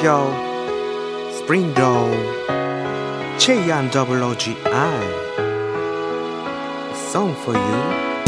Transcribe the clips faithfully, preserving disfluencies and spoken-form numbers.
Yo, Spring Roll, J M O O G I, Song for you.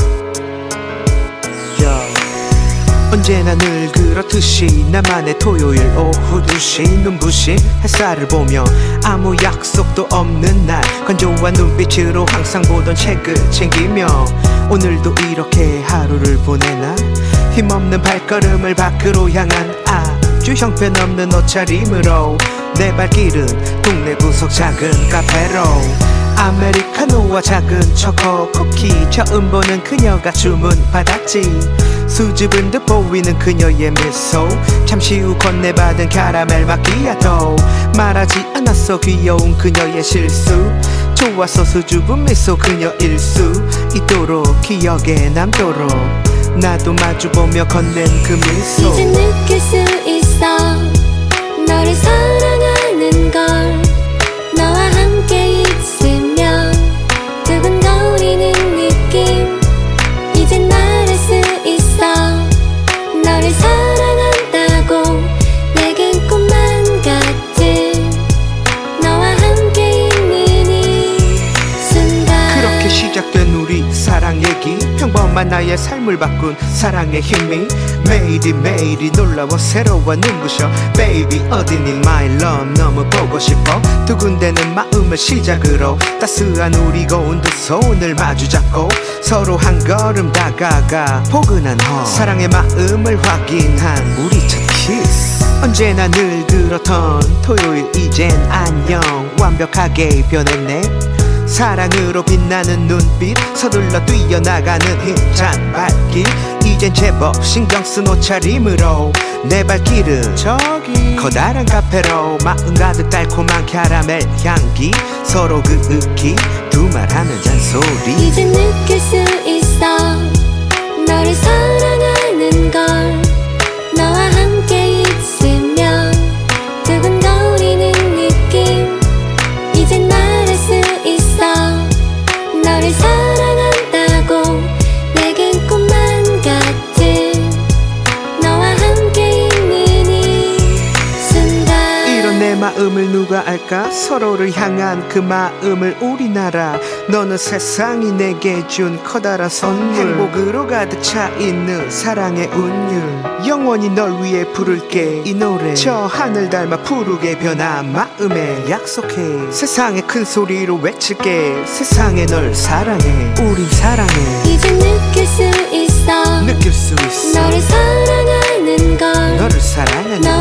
Yo, 언제나 늘 그렇듯이 나만의 토요일 오후 두 시 눈부신 햇살을 보며 아무 약속도 없는 날 건조한 눈빛으로 항상 보던 책을 챙기며 오늘도 이렇게 하루를 보내나 힘없는 발걸음을 밖으로 향한 아주 형편없는 옷차림으로 내 발길은 동네 구석 작은 카페로 아메리카노와 작은 초코 쿠키 처음 보는 그녀가 주문받았지. 수줍은 듯 보이는 그녀의 미소 잠시 후 건네받은 카라멜 마키아토 말하지 않았어 귀여운 그녀의 실수 좋아서 수줍은 미소 그녀 일수 있도록 기억에 남도록 나도 마주보며 건넨 그 미소 이제 느낄 수 있어 너를 사랑하는 걸 너와 함께 있으면 두근거리는 느낌 이젠 날 알 수 있어 너를 사랑한다고 내겐 꿈만 같은 너와 함께 있는 이 순간 그렇게 시작된 우리 사랑 얘기 평범한 나의 삶을 바꾼 사랑의 힘이 매일이 매일이 놀라워 새로워 눈부셔 Baby 어디니 my love 너무 보고 싶어 두근대는 마음을 시작으로 따스한 우리 고운 두 손을 마주잡고 서로 한 걸음 다가가 포근한 호 사랑의 마음을 확인한 우리 첫 키스 언제나 늘 그렇던 토요일 이젠 안녕 완벽하게 변했네 사랑으로 빛나는 눈빛 서둘러 뛰어나가는 힘찬 발길 이젠 제법 신경쓴 옷차림으로 내 발길은 저기 커다란 카페로 마음 가득 달콤한 캐러멜 향기 서로 그윽히 두말하는 잔소리 이제 느낄 수 있어 너를 사랑하는 걸 너와 함께 있으면 두근거리는 느낌 이제 날 알 수 있어 너를 사랑한다고 내겐 꿈만 같은 너와 함께 있는 이 순간 이런 내 마음을 누가 알까 서로를 향한 그 마음을 우리나라 너는 세상이 내게 준 커다란 선물 행복으로 가득 차 있는 사랑의 운율 영원히 널 위해 부를게 이 노래 저 하늘 닮아 푸르게 변한 마음에 약속해 세상에 큰 소리로 외칠게 세상에 널 사랑해 우린 사랑해 이제 느낄 수 있어 느낄 수 있어 너를 사랑하는 걸 너를 사랑하는